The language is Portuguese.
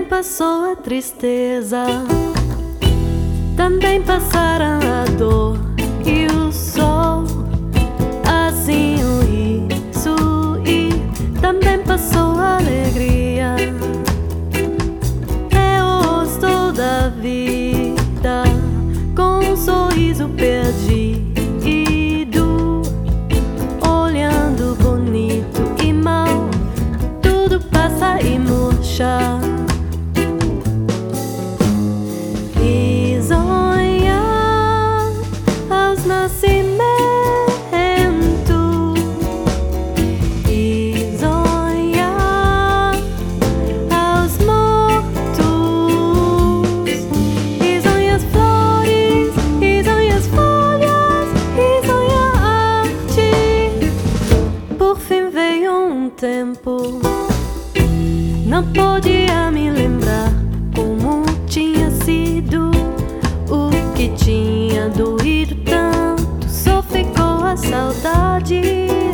passou a tristeza, também passaram a dor e o sol. Assim o riso e também passou a alegria. É o rosto da vida com um sorriso perdido, olhando bonito e mal, tudo passa e murcha. Risonha aos nascimentos, risonha aos mortos, risonha as flores, risonha as folhas, risonha a arte. Por fim veio um tempo, não podia me lembrar como tinha sido, o que tinha doído tanto, só ficou a saudade.